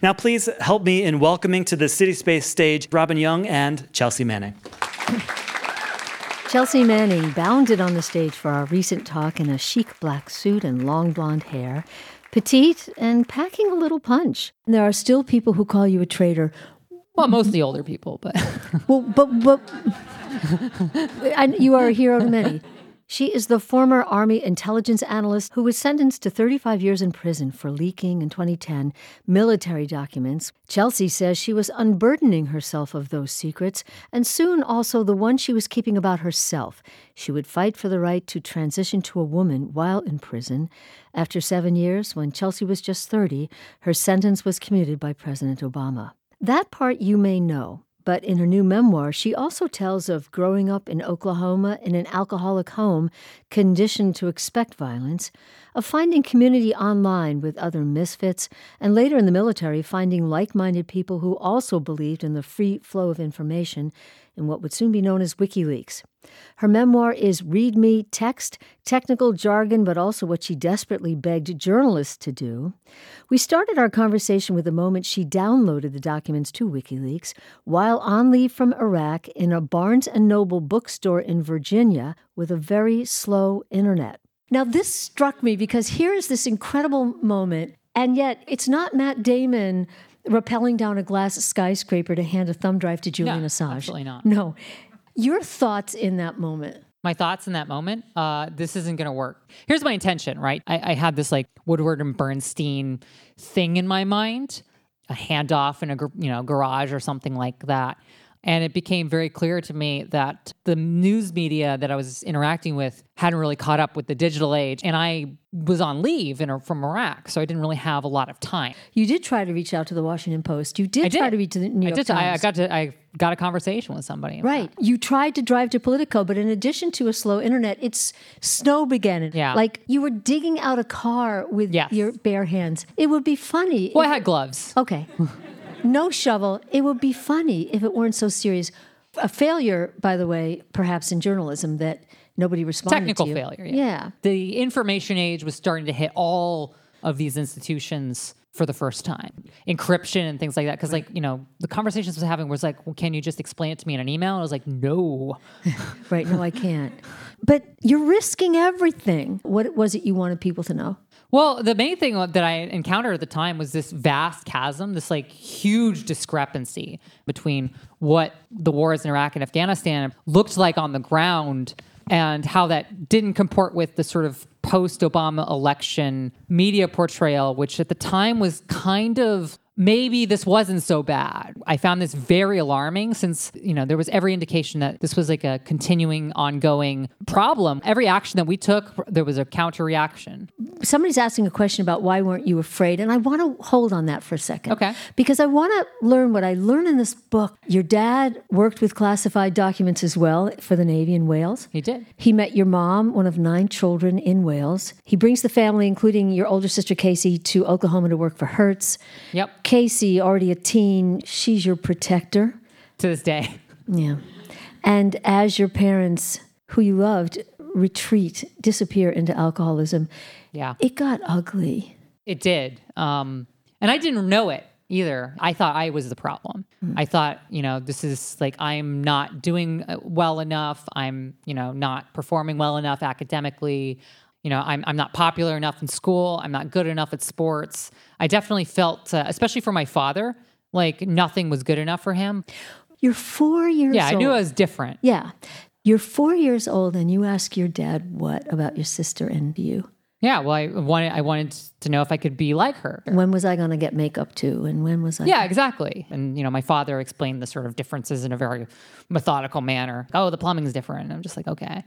Now please help me in welcoming to the City Space stage Robin Young and Chelsea Manning. Chelsea Manning bounded on the stage for our recent talk in a chic black suit and long blonde hair, petite and packing a little punch. And there are still people who call you a traitor. Well, mostly older people, but... but you are a hero to many. She is the former Army intelligence analyst who was sentenced to 35 years in prison for leaking in 2010 military documents. Chelsea says she was unburdening herself of those secrets, and soon also the one she was keeping about herself. She would fight for the right to transition to a woman while in prison. After 7 years, when Chelsea was just 30, her sentence was commuted by President Obama. That part you may know. But in her new memoir, she also tells of growing up in Oklahoma in an alcoholic home, conditioned to expect violence, of finding community online with other misfits, and later in the military, finding like-minded people who also believed in the free flow of information in what would soon be known as WikiLeaks. Her memoir is read-me text, technical jargon, but also what she desperately begged journalists to do. We started our conversation with the moment she downloaded the documents to WikiLeaks while on leave from Iraq in a Barnes & Noble bookstore in Virginia with a very slow internet. Now, this struck me because here is this incredible moment, and yet it's not Matt Damon rappelling down a glass skyscraper to hand a thumb drive to Julian Assange. Absolutely not. No. Your thoughts in that moment? My thoughts in that moment, this isn't going to work. Here's my intention, right? I had this like Woodward and Bernstein thing in my mind, a handoff in a garage or something like that. And it became very clear to me that the news media that I was interacting with hadn't really caught up with the digital age. And I was on leave from Iraq, so I didn't really have a lot of time. You did try to reach out to the Washington Post. You did try to reach to the New York Times. I got a conversation with somebody. Right. You tried to drive to Politico, but in addition to a slow internet, snow began. Yeah. Like you were digging out a car with your bare hands. It would be funny. Well, I had gloves. Okay. No shovel. It would be funny if it weren't so serious. A failure, by the way, perhaps in journalism that nobody responded Technical to. failure, Yeah. The information age was starting to hit all of these institutions for the first time. Encryption and things like that. Because, the conversations I was having was like, well, can you just explain it to me in an email? And I was like, no. Right, no, I can't. But you're risking everything. What was it you wanted people to know? Well, the main thing that I encountered at the time was this vast chasm, this huge discrepancy between what the wars in Iraq and Afghanistan looked like on the ground and how that didn't comport with the sort of post-Obama election media portrayal, which at the time was kind of, maybe this wasn't so bad. I found this very alarming since, there was every indication that this was like a continuing, ongoing problem. Every action that we took, there was a counter reaction. Somebody's asking a question about why weren't you afraid? And I want to hold on that for a second. Okay. Because I want to learn what I learned in this book. Your dad worked with classified documents as well for the Navy in Wales. He did. He met your mom, one of 9 children in Wales. He brings the family, including your older sister Casey, to Oklahoma to work for Hertz. Yep. Casey, already a teen, she's your protector. To this day. Yeah. And as your parents, who you loved, disappear into alcoholism, it got ugly. It did. And I didn't know it either. I thought I was the problem. I thought, this is I'm not doing well enough. I'm, not performing well enough academically. I'm not popular enough in school. I'm not good enough at sports. I definitely felt, especially for my father, like nothing was good enough for him. You're 4 years old. Yeah, I knew I was different. Yeah. You're 4 years old and you ask your dad what about your sister and you? Yeah, well, I wanted to know if I could be like her. When was I going to get makeup too? And when was I? Yeah, exactly. And, my father explained the sort of differences in a very methodical manner. Oh, the plumbing's different. And I'm just like, okay.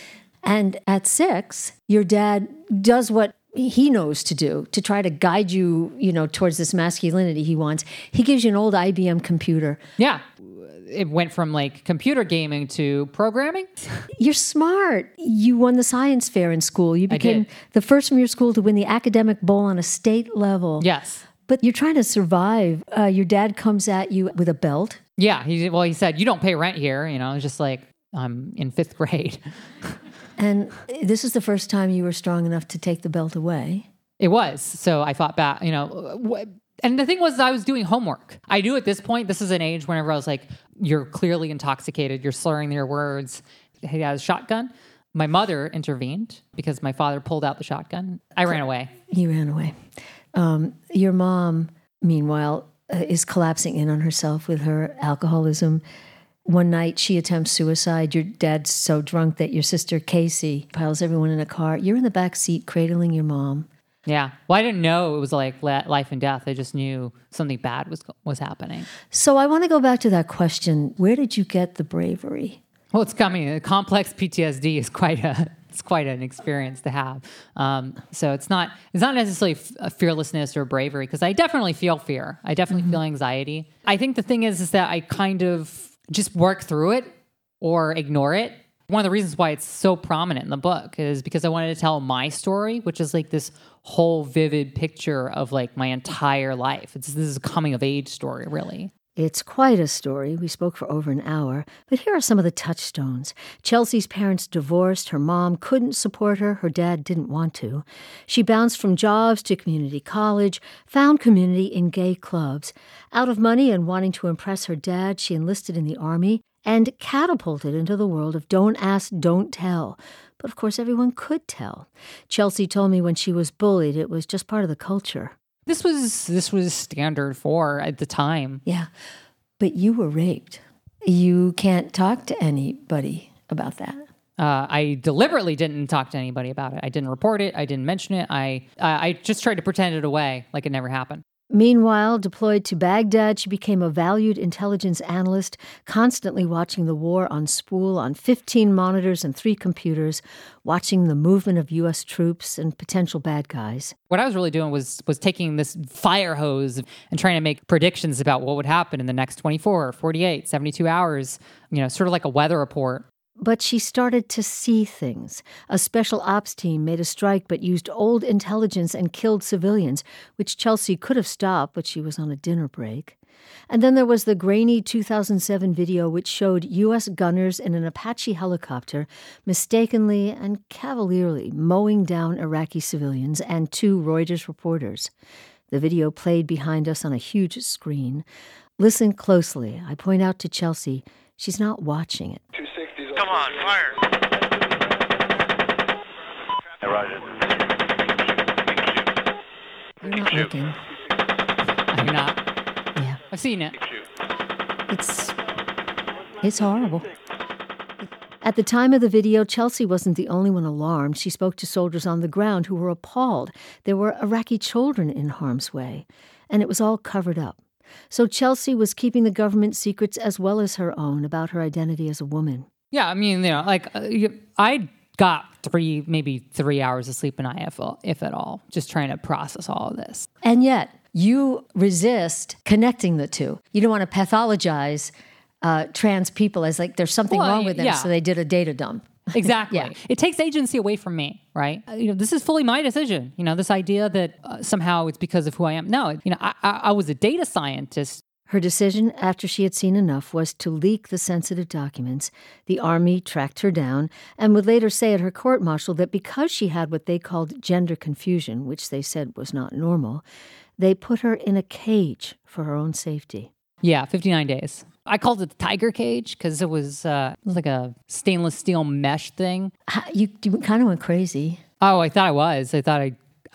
And at 6, your dad does what he knows to do to try to guide you, towards this masculinity he wants. He gives you an old IBM computer. Yeah. It went from computer gaming to programming. You're smart. You won the science fair in school. You became the first from your school to win the academic bowl on a state level. Yes. But you're trying to survive. Your dad comes at you with a belt. Yeah. He said, you don't pay rent here. It's just like, I'm in 5th grade. And this is the first time you were strong enough to take the belt away. It was. So I fought back, And the thing was, I was doing homework. I knew at this point, this is an age whenever I was like, you're clearly intoxicated, you're slurring your words. He has a shotgun. My mother intervened because my father pulled out the shotgun. I ran away. You ran away. Your mom, meanwhile, is collapsing in on herself with her alcoholism. One night, she attempts suicide. Your dad's so drunk that your sister, Casey, piles everyone in a car. You're in the back seat cradling your mom. Yeah. Well, I didn't know it was like life and death. I just knew something bad was happening. So I want to go back to that question. Where did you get the bravery? Well, it's coming. Complex PTSD is quite an experience to have. So it's not necessarily a fearlessness or bravery, because I definitely feel fear. I definitely feel anxiety. I think the thing is that I kind of just work through it or ignore it. One of the reasons why it's so prominent in the book is because I wanted to tell my story, which is like this whole vivid picture of like my entire life. This is a coming of age story, really. It's quite a story. We spoke for over an hour, but here are some of the touchstones. Chelsea's parents divorced. Her mom couldn't support her. Her dad didn't want to. She bounced from jobs to community college, found community in gay clubs. Out of money and wanting to impress her dad, she enlisted in the Army and catapulted into the world of don't ask, don't tell. But of course, everyone could tell. Chelsea told me when she was bullied, it was just part of the culture. This was standard for at the time. Yeah, but you were raped. You can't talk to anybody about that. I deliberately didn't talk to anybody about it. I didn't report it. I didn't mention it. I just tried to pretend it away like it never happened. Meanwhile, deployed to Baghdad, she became a valued intelligence analyst, constantly watching the war on spool on 15 monitors and 3 computers, watching the movement of U.S. troops and potential bad guys. What I was really doing was taking this fire hose and trying to make predictions about what would happen in the next 24, 48, 72 hours, sort of like a weather report. But she started to see things. A special ops team made a strike but used old intelligence and killed civilians, which Chelsea could have stopped, but she was on a dinner break. And then there was the grainy 2007 video which showed U.S. gunners in an Apache helicopter mistakenly and cavalierly mowing down Iraqi civilians and 2 Reuters reporters. The video played behind us on a huge screen. Listen closely. I point out to Chelsea, she's not watching it. Come on, fire. You're not looking. I'm not. Yeah. I've seen it. It's horrible. At the time of the video, Chelsea wasn't the only one alarmed. She spoke to soldiers on the ground who were appalled. There were Iraqi children in harm's way, and it was all covered up. So Chelsea was keeping the government secrets as well as her own about her identity as a woman. Yeah, I mean, I got maybe 3 hours of sleep a night, if at all, just trying to process all of this. And yet, you resist connecting the two. You don't want to pathologize trans people as like there's something wrong with them, so they did a data dump. Exactly. Yeah. It takes agency away from me, right? This is fully my decision. This idea that somehow it's because of who I am. No, I was a data scientist. Her decision, after she had seen enough, was to leak the sensitive documents. The Army tracked her down and would later say at her court-martial that because she had what they called gender confusion, which they said was not normal, they put her in a cage for her own safety. Yeah, 59 days. I called it the tiger cage because it was like a stainless steel mesh thing. You kind of went crazy. Oh, I thought I was. I thought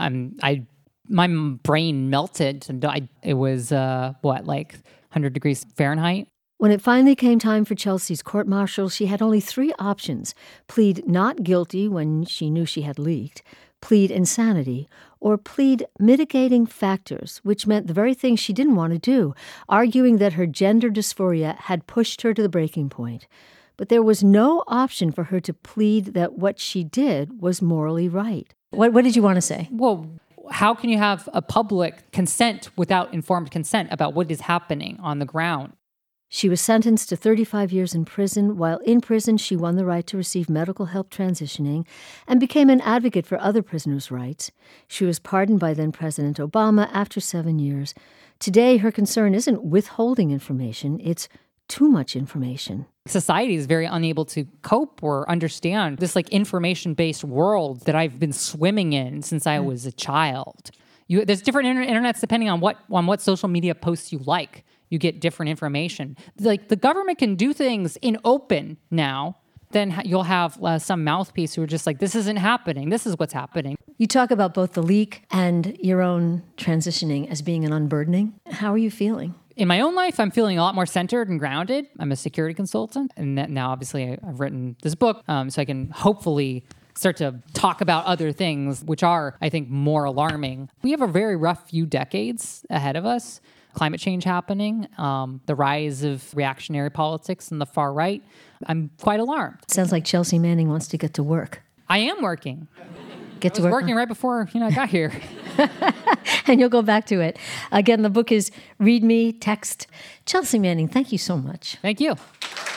my brain melted. And it was, like 100 degrees Fahrenheit? When it finally came time for Chelsea's court-martial, she had only 3 options: plead not guilty when she knew she had leaked, plead insanity, or plead mitigating factors, which meant the very thing she didn't want to do, arguing that her gender dysphoria had pushed her to the breaking point. But there was no option for her to plead that what she did was morally right. What did you want to say? Well, how can you have a public consent without informed consent about what is happening on the ground? She was sentenced to 35 years in prison. While in prison, she won the right to receive medical help transitioning and became an advocate for other prisoners' rights. She was pardoned by then-President Obama after 7 years. Today, her concern isn't withholding information, it's too much information. Society is very unable to cope or understand this like information-based world that I've been swimming in since I was a child. There's different internets depending on what social media posts you like. You get different information. Like the government can do things in open now. Then you'll have some mouthpiece who are just like, this isn't happening. This is what's happening. You talk about both the leak and your own transitioning as being an unburdening. How are you feeling? In my own life, I'm feeling a lot more centered and grounded. I'm a security consultant. And now, obviously, I've written this book, so I can hopefully start to talk about other things, which are, I think, more alarming. We have a very rough few decades ahead of us. Climate change happening, the rise of reactionary politics and the far right. I'm quite alarmed. Sounds like Chelsea Manning wants to get to work. I am working. Get to I was work. working right before I got here. And you'll go back to it. Again, the book is Read Me, Text. Chelsea Manning, thank you so much. Thank you.